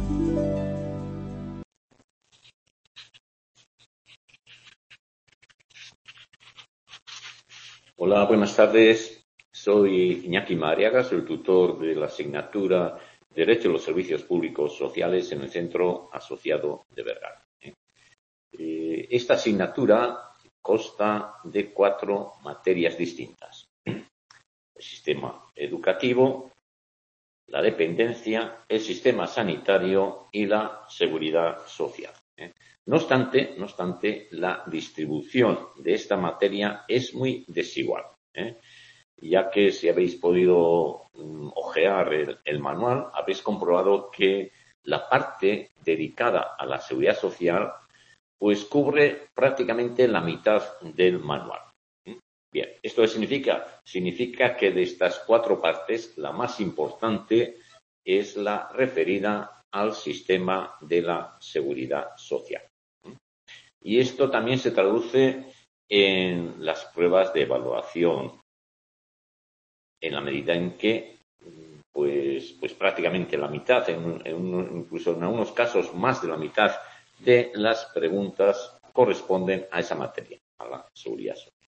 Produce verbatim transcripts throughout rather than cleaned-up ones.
Hola, buenas tardes. Soy Iñaki Madariaga, soy el tutor de la asignatura Derecho a los Servicios Públicos Sociales en el Centro Asociado de Vergara. Eh, esta asignatura consta de cuatro materias distintas: el sistema educativo, la dependencia, el sistema sanitario y la seguridad social. No obstante, no obstante, la distribución de esta materia es muy desigual, ¿eh? ya que si habéis podido um, ojear el, el manual, habéis comprobado que la parte dedicada a la seguridad social pues cubre prácticamente la mitad del manual. Bien, ¿esto qué significa? Significa que de estas cuatro partes, la más importante es la referida al sistema de la seguridad social. Y esto también se traduce en las pruebas de evaluación, en la medida en que, pues, pues prácticamente la mitad, en, en un, incluso en algunos casos más de la mitad de las preguntas corresponden a esa materia, a la seguridad social.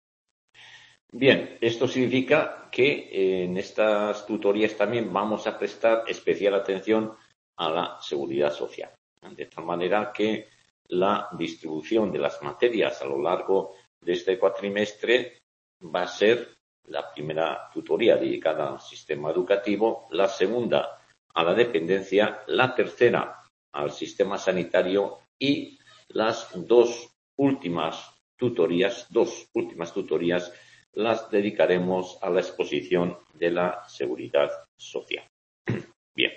Bien, esto significa que en estas tutorías también vamos a prestar especial atención a la seguridad social, de tal manera que la distribución de las materias a lo largo de este cuatrimestre va a ser la primera tutoría dedicada al sistema educativo, la segunda a la dependencia, la tercera al sistema sanitario y las dos últimas tutorías, dos últimas tutorías las dedicaremos a la exposición de la seguridad social. Bien.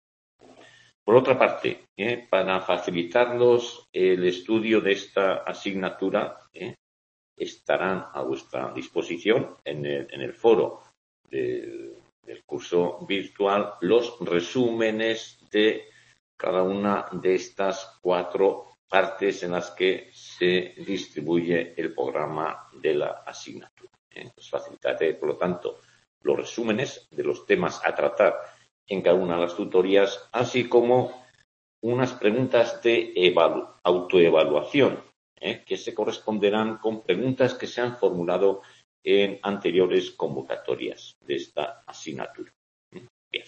Por otra parte, eh, para facilitarlos el estudio de esta asignatura, eh, estarán a vuestra disposición en el, en el foro de, del curso virtual los resúmenes de cada una de estas cuatro partes en las que se distribuye el programa de la asignatura. Eh, os facilitaré, por lo tanto, los resúmenes de los temas a tratar en cada una de las tutorías, así como unas preguntas de evalu- autoevaluación, ¿eh? que se corresponderán con preguntas que se han formulado en anteriores convocatorias de esta asignatura. Bien.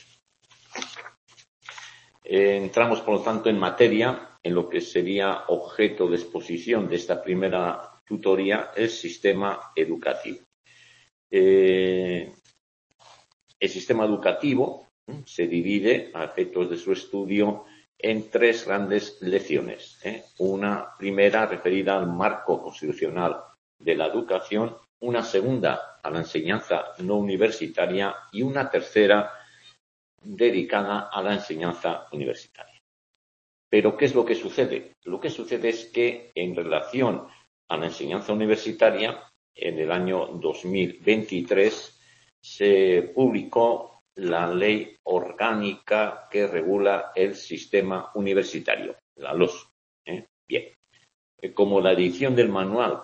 Eh, entramos, por lo tanto, en materia, en lo que sería objeto de exposición de esta primera tutoría, el sistema educativo. Eh, el sistema educativo ¿eh? se divide, a efectos de su estudio, en tres grandes lecciones. ¿eh? Una primera referida al marco constitucional de la educación, una segunda a la enseñanza no universitaria y una tercera dedicada a la enseñanza universitaria. Pero, ¿qué es lo que sucede? Lo que sucede es que, en relación a la enseñanza universitaria, en el año dos mil veintitrés se publicó la Ley Orgánica que regula el sistema universitario, la LOS. ¿eh? Bien, como la edición del manual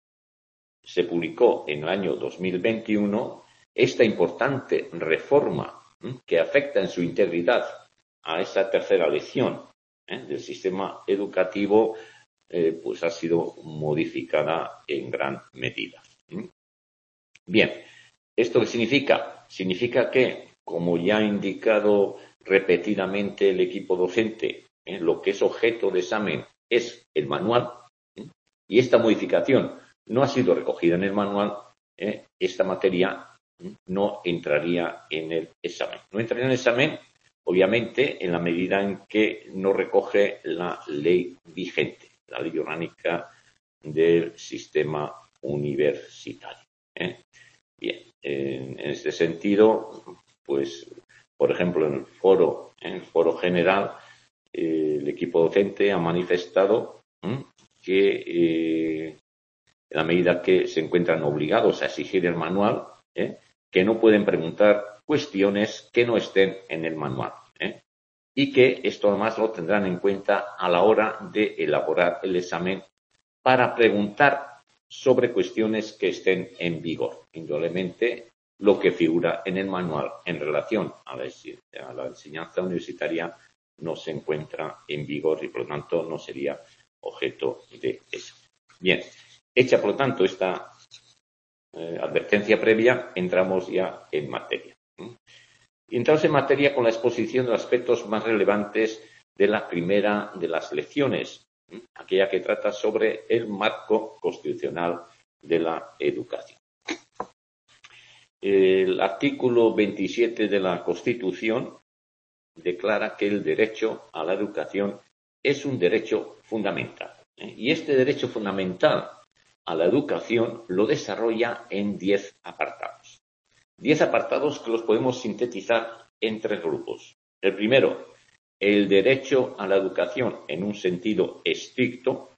se publicó en el año dos mil veintiuno, esta importante reforma ¿eh? que afecta en su integridad a esa tercera lección ¿eh? del sistema educativo, eh, pues ha sido modificada en gran medida. ¿eh? Bien, ¿esto qué significa? Significa que, como ya ha indicado repetidamente el equipo docente, ¿eh? lo que es objeto de examen es el manual, ¿eh? y esta modificación no ha sido recogida en el manual, ¿eh? esta materia ¿eh? no entraría en el examen. No entraría en el examen, obviamente, en la medida en que no recoge la ley vigente, la ley orgánica del sistema universitario. ¿eh? Bien, en, en este sentido, pues, por ejemplo, en el foro, en el foro general, eh, el equipo docente ha manifestado ¿eh? que, eh, en la medida que se encuentran obligados a exigir el manual, ¿eh? que no pueden preguntar cuestiones que no estén en el manual, ¿eh? y que esto además lo tendrán en cuenta a la hora de elaborar el examen para preguntar sobre cuestiones que estén en vigor, indudablemente lo que figura en el manual en relación a la, a la enseñanza universitaria no se encuentra en vigor y, por lo tanto, no sería objeto de eso. Bien, hecha, por lo tanto, esta eh, advertencia previa, entramos ya en materia. ¿Mm? Y entramos en materia con la exposición de los aspectos más relevantes de la primera de las lecciones, ¿Mm? aquella que trata sobre el marco constitucional de la educación. El artículo veintisiete de la Constitución declara que el derecho a la educación es un derecho fundamental. ¿eh? Y este derecho fundamental a la educación lo desarrolla en diez apartados. Diez apartados que los podemos sintetizar en tres grupos. El primero, el derecho a la educación en un sentido estricto.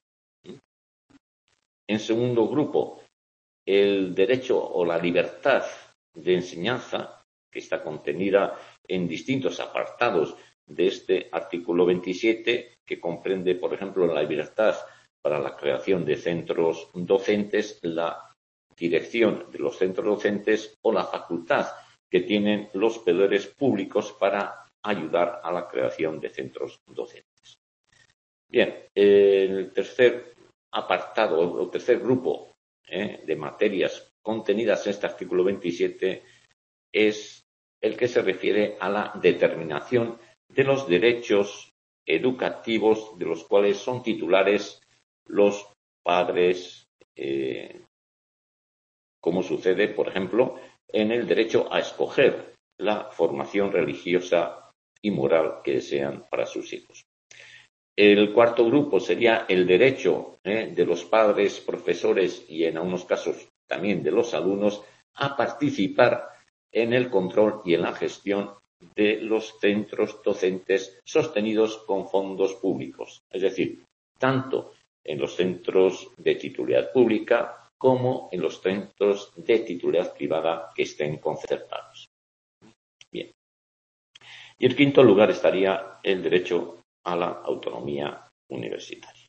En segundo grupo, el derecho o la libertad de enseñanza, que está contenida en distintos apartados de este artículo veintisiete, que comprende, por ejemplo, la libertad para la creación de centros docentes, la dirección de los centros docentes o la facultad que tienen los poderes públicos para ayudar a la creación de centros docentes. Bien, el tercer apartado, o tercer grupo eh, de materias contenidas en este artículo veintisiete es el que se refiere a la determinación de los derechos educativos de los cuales son titulares los padres, eh, como sucede, por ejemplo, en el derecho a escoger la formación religiosa y moral que desean para sus hijos. El cuarto grupo sería el derecho eh, de los padres, profesores y en algunos casos también de los alumnos a participar en el control y en la gestión de los centros docentes sostenidos con fondos públicos, es decir, tanto en los centros de titularidad pública como en los centros de titularidad privada que estén concertados. Bien. Y en quinto lugar estaría el derecho a la autonomía universitaria.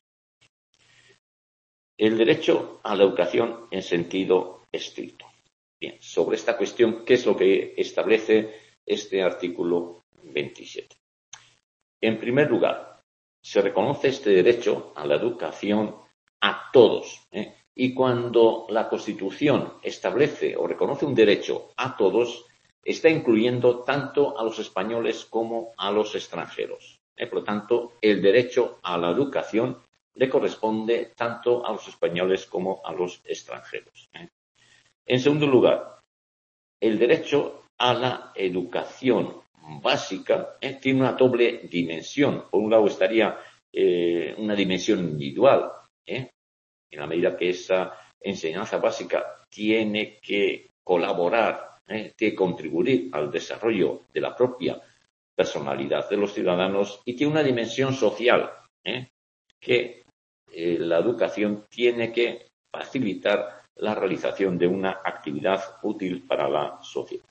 El derecho a la educación en sentido estricto. Bien, sobre esta cuestión, ¿qué es lo que establece este artículo veintisiete? En primer lugar, se reconoce este derecho a la educación a todos. ¿eh? Y cuando la Constitución establece o reconoce un derecho a todos, está incluyendo tanto a los españoles como a los extranjeros. ¿eh? Por lo tanto, el derecho a la educación le corresponde tanto a los españoles como a los extranjeros. ¿eh? En segundo lugar, el derecho a la educación básica eh, tiene una doble dimensión. Por un lado estaría eh, una dimensión individual, ¿eh? en la medida que esa enseñanza básica tiene que colaborar, ¿eh? tiene que contribuir al desarrollo de la propia personalidad de los ciudadanos, y tiene una dimensión social, ¿eh? que eh, la educación tiene que facilitar la realización de una actividad útil para la sociedad.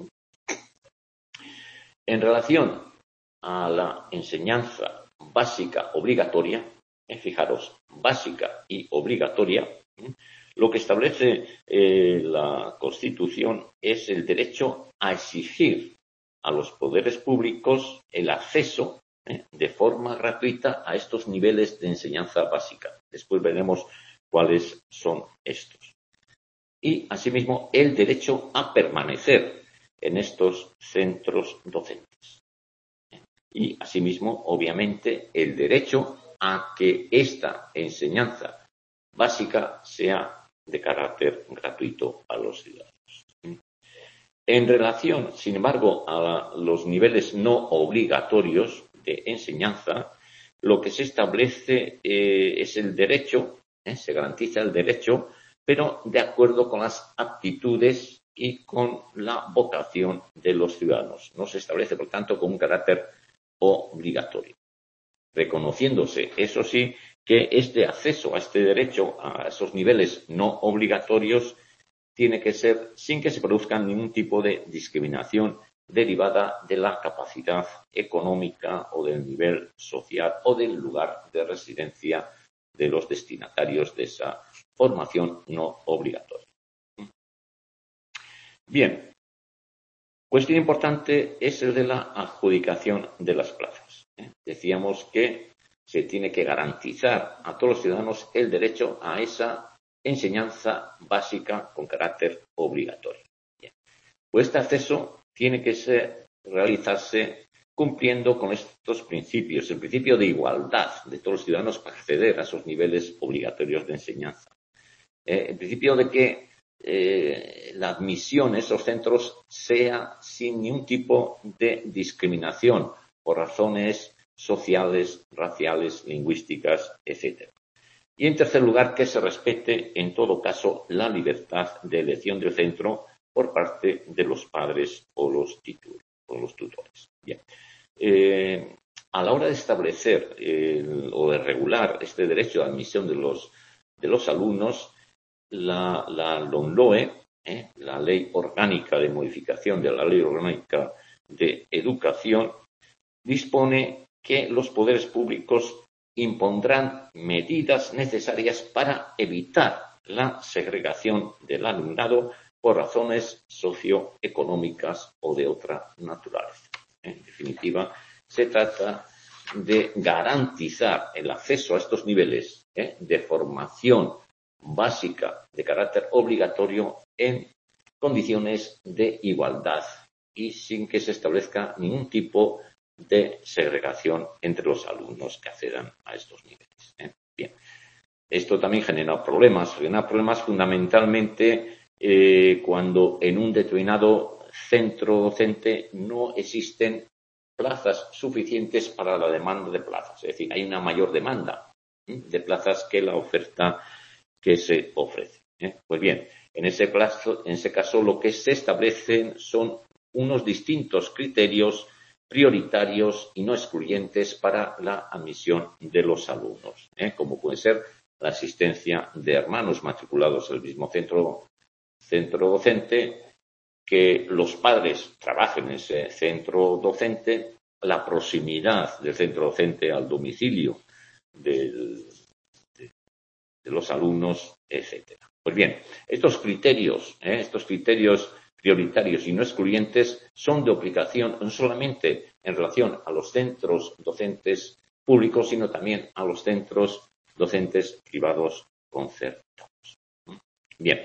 En relación a la enseñanza básica obligatoria, eh, fijaros, básica y obligatoria, ¿eh? lo que establece eh, la Constitución es el derecho a exigir a los poderes públicos el acceso ¿eh? de forma gratuita a estos niveles de enseñanza básica. Después veremos cuáles son estos. Y, asimismo, el derecho a permanecer en estos centros docentes. Y, asimismo, obviamente, el derecho a que esta enseñanza básica sea de carácter gratuito a los ciudadanos. En relación, sin embargo, a los niveles no obligatorios de enseñanza, lo que se establece eh, es el derecho, eh, se garantiza el derecho, pero de acuerdo con las aptitudes y con la vocación de los ciudadanos. No se establece, por tanto, con un carácter obligatorio. Reconociéndose, eso sí, que este acceso a este derecho, a esos niveles no obligatorios, tiene que ser sin que se produzca ningún tipo de discriminación derivada de la capacidad económica o del nivel social o del lugar de residencia de los destinatarios de esa formación no obligatoria. Bien, cuestión importante es el de la adjudicación de las plazas. ¿eh? Decíamos que se tiene que garantizar a todos los ciudadanos el derecho a esa enseñanza básica con carácter obligatorio. Bien. Pues este acceso tiene que ser, realizarse cumpliendo con estos principios. El principio de igualdad de todos los ciudadanos para acceder a esos niveles obligatorios de enseñanza. Eh, el principio de que eh, la admisión a esos centros sea sin ningún tipo de discriminación por razones sociales, raciales, lingüísticas, etcétera. Y, en tercer lugar, que se respete, en todo caso, la libertad de elección del centro por parte de los padres o los, o los tutores. Bien. Eh, a la hora de establecer eh, o de regular este derecho de admisión de los, de los alumnos, la, la LOMLOE, eh, la Ley Orgánica de Modificación de la Ley Orgánica de Educación, dispone que los poderes públicos impondrán medidas necesarias para evitar la segregación del alumnado por razones socioeconómicas o de otra naturaleza. En definitiva, se trata de garantizar el acceso a estos niveles ¿eh? de formación básica de carácter obligatorio en condiciones de igualdad y sin que se establezca ningún tipo de segregación entre los alumnos que accedan a estos niveles. ¿eh? Bien. Esto también genera problemas, genera problemas fundamentalmente eh, cuando en un determinado centro docente no existen plazas suficientes para la demanda de plazas. Es decir, hay una mayor demanda ¿eh? de plazas que la oferta que se ofrece. ¿eh? Pues bien, en ese, plazo, en ese caso lo que se establecen son unos distintos criterios prioritarios y no excluyentes para la admisión de los alumnos, ¿eh? como puede ser la asistencia de hermanos matriculados en el mismo centro, centro docente, que los padres trabajen en ese centro docente, la proximidad del centro docente al domicilio del, de, de los alumnos, etcétera. Pues bien, estos criterios, ¿eh? estos criterios prioritarios y no excluyentes son de aplicación no solamente en relación a los centros docentes públicos, sino también a los centros docentes privados concertados. Bien.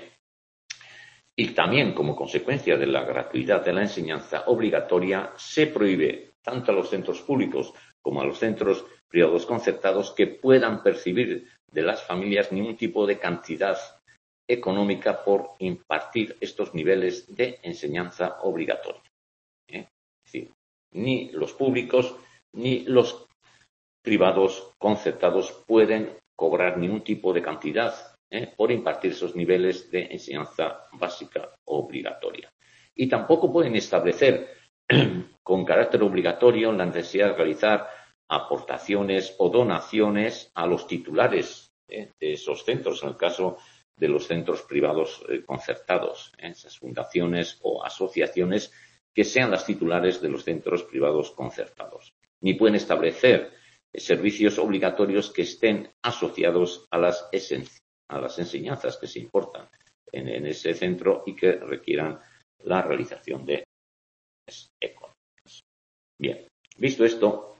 Y también, como consecuencia de la gratuidad de la enseñanza obligatoria, se prohíbe tanto a los centros públicos como a los centros privados concertados que puedan percibir de las familias ningún tipo de cantidad económica por impartir estos niveles de enseñanza obligatoria. ¿Eh? Es decir, ni los públicos ni los privados concertados pueden cobrar ningún tipo de cantidad ¿eh? por impartir esos niveles de enseñanza básica obligatoria. Y tampoco pueden establecer con carácter obligatorio la necesidad de realizar aportaciones o donaciones a los titulares ¿eh? de esos centros, en el caso de los centros privados eh, concertados, ¿eh? esas fundaciones o asociaciones que sean las titulares de los centros privados concertados. Ni pueden establecer eh, servicios obligatorios que estén asociados a las, a las enseñanzas que se importan en, en ese centro y que requieran la realización de económicas. Bien, visto esto,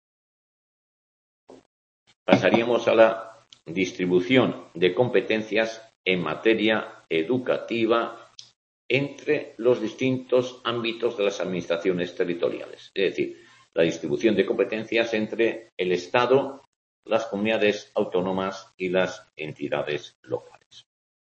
pasaríamos a la distribución de competencias en materia educativa entre los distintos ámbitos de las administraciones territoriales. Es decir, la distribución de competencias entre el Estado, las comunidades autónomas y las entidades locales.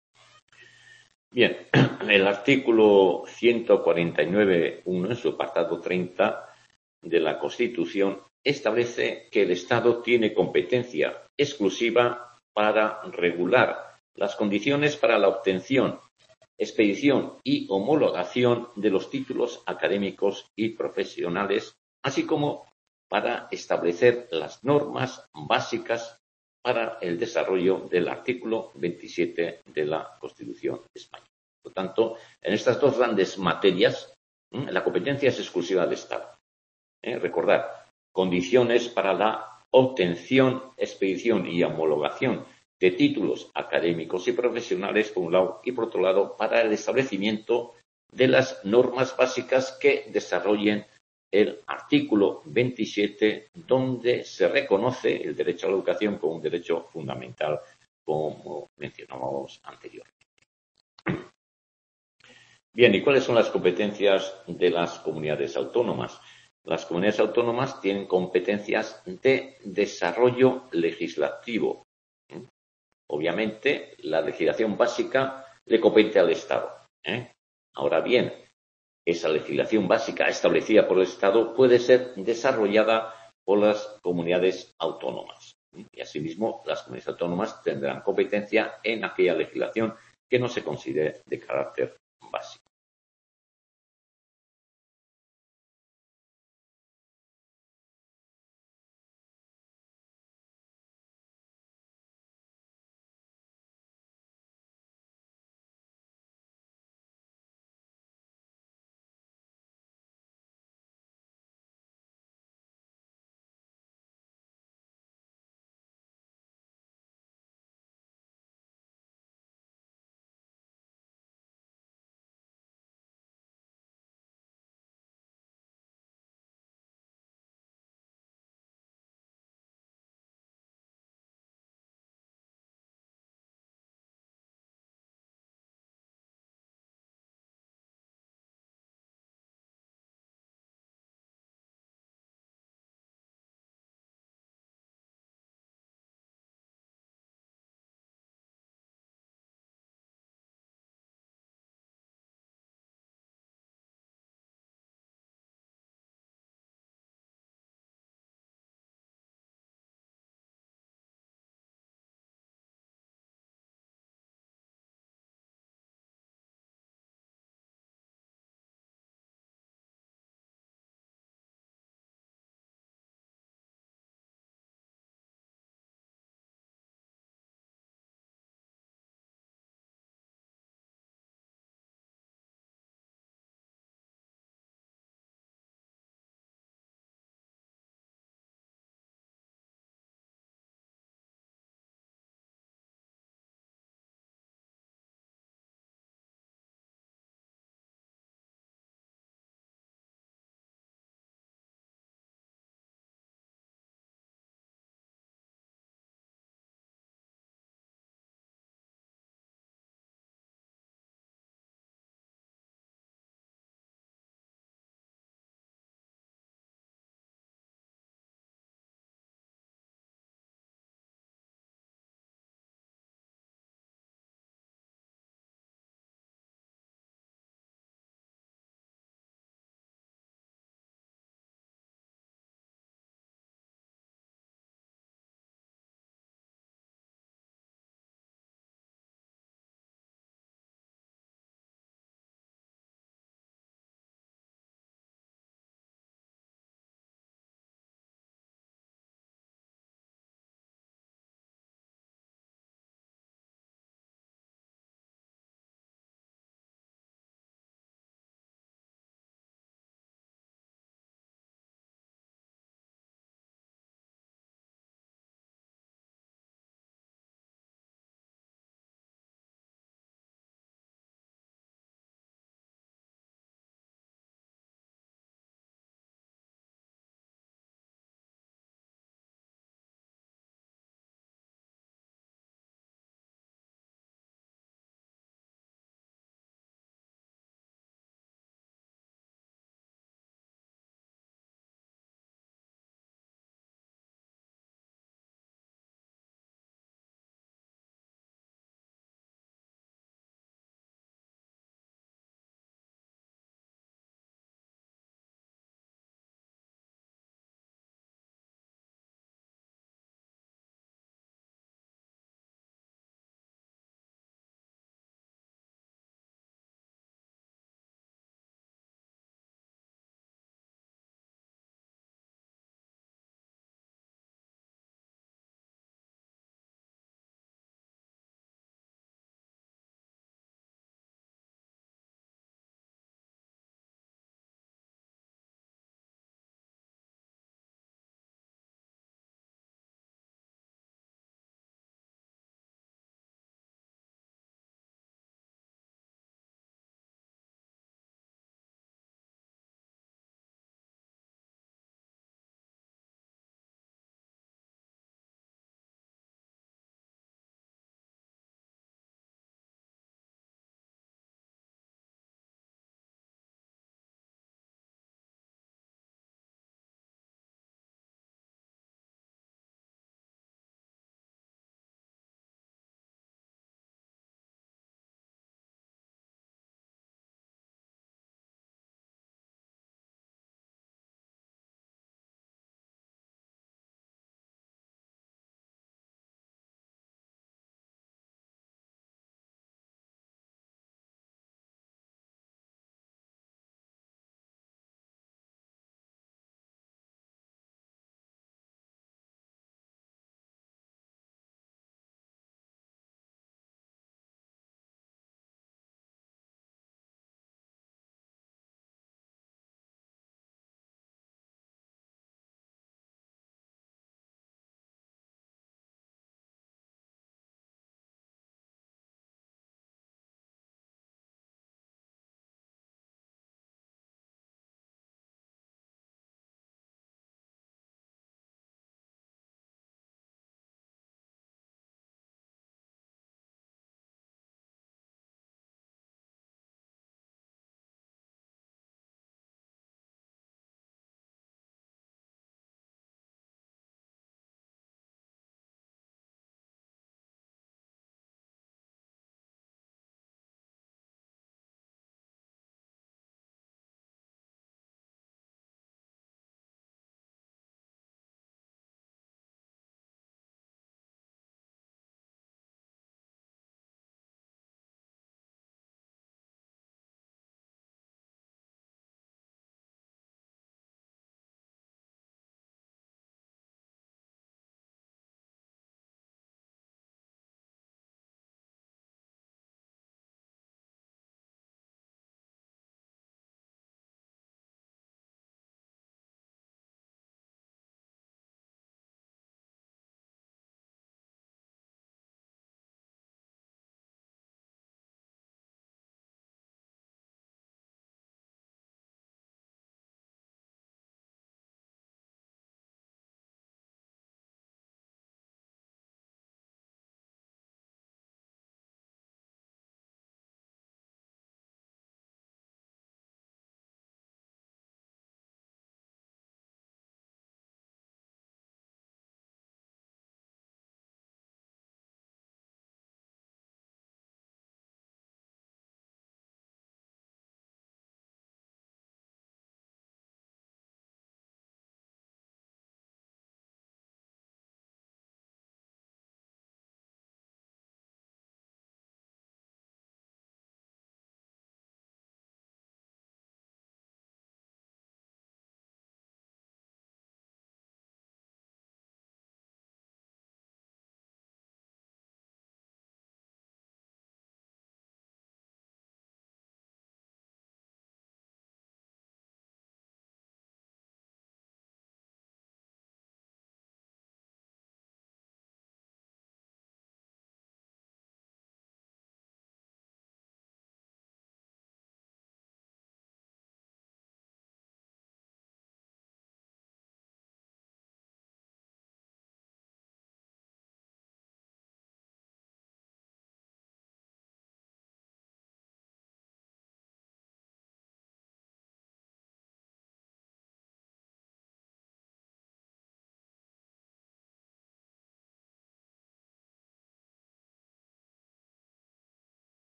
Bien, el artículo ciento cuarenta y nueve punto uno, en su apartado treinta de la Constitución, establece que el Estado tiene competencia exclusiva para regular las condiciones para la obtención, expedición y homologación de los títulos académicos y profesionales, así como para establecer las normas básicas para el desarrollo del artículo veintisiete de la Constitución española. Por lo tanto, en estas dos grandes materias, la competencia es exclusiva del Estado. ¿Eh? Recordar, condiciones para la obtención, expedición y homologación de títulos académicos y profesionales, por un lado, y por otro lado, para el establecimiento de las normas básicas que desarrollen el artículo veintisiete, donde se reconoce el derecho a la educación como un derecho fundamental, como mencionábamos anteriormente. Bien, ¿y cuáles son las competencias de las comunidades autónomas? Las comunidades autónomas tienen competencias de desarrollo legislativo. Obviamente, la legislación básica le compete al Estado, ¿eh? Ahora bien, esa legislación básica establecida por el Estado puede ser desarrollada por las comunidades autónomas. Y asimismo, las comunidades autónomas tendrán competencia en aquella legislación que no se considere de carácter básico.